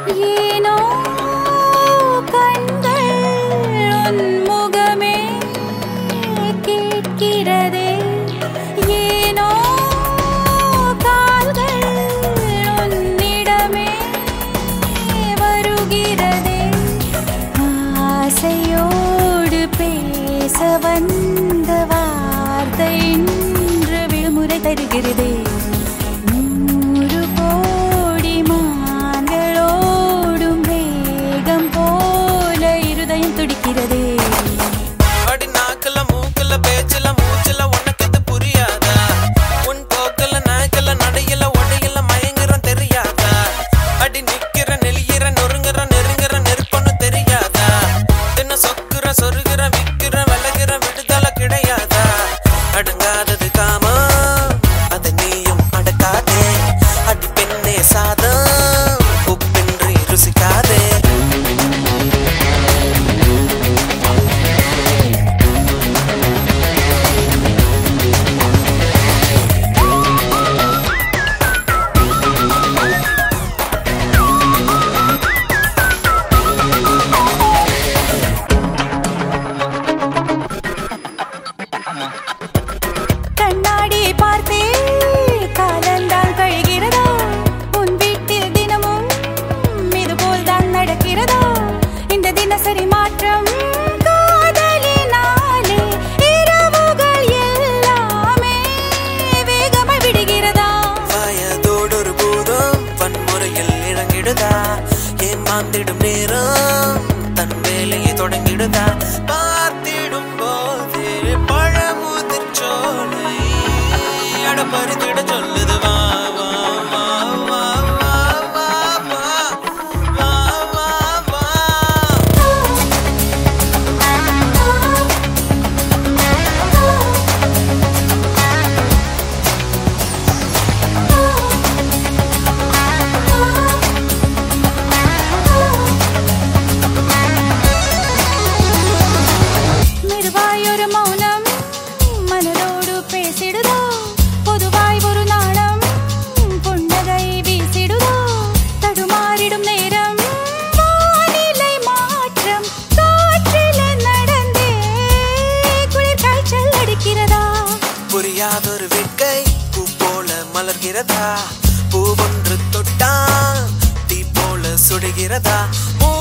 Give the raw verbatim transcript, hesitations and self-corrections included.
ஏனோ கண்கள் உன் முகமே கேட்கிறதே ஏனோ கால்கள் உன்னிடமே வருகிறதே ஆசையோடு பேச வந்த வார்த்தை இன்று விடுமுறை தருகிறதே நூறு கோடி மான்களோடும் வேகம் போல இருதயம் துடிக்கிறதே அடி நாக்கல மூக்கல பேச்சல மூச்சல உனக்கு இது புரியாதா உன் போக்கல நாக்கல நடையில ஒடையில மயங்குற தெரியாதா அடி நிக்கிற நெளியிற நொறுங்குற நெருங்குற நெருப்பொன்னு தெரியாதா தின சொக்குற சொருகிற விக்கிற விலகிற விடுதலை கிடையாதா அடங்காதது காமா அதை நீயும் அடக்காதே அடி பெண்ணே சாதம் உப்பின்றி ருசிக்காதே கண்ணாடி பார்த்தே காலந்தான் கழிகிறதா உன் வீட்டில் தினமும் இதுபோல் தான் நடக்கிறதா இந்த தினசரி மாற்றம் காதலினாலே இரவுகள் எல்லாமே வேகமாய் விடுகிறதா வயதோடொரு பூதம் வன்முறையில் இறங்கிடுதா ஏமாந்திடும் நேரம் தன் வேலையை தொடங்கிடுதா பார்த்திடும் போதே பழமுதிர் சோலை அடப்பறித்திட சொல்லுது வா வா வா வா வா வா வா வா வா வா மெதுவாய் ஒரு மௌனம் மனதோடு பேசிடுதோ பொதுவாய் ஒரு நாணம் புன்னகை வீசிடுதோ தடுமாறிடும் நேரம் வானிலை மாற்றம் காற்றில நடந்தே குளிர் காய்ச்சல் அடிக்கிறதா புரியாதொரு வேட்கை பூ போல மலர்கிறதா பூவொன்று தொட்டா தீ போல சுடுகிறதா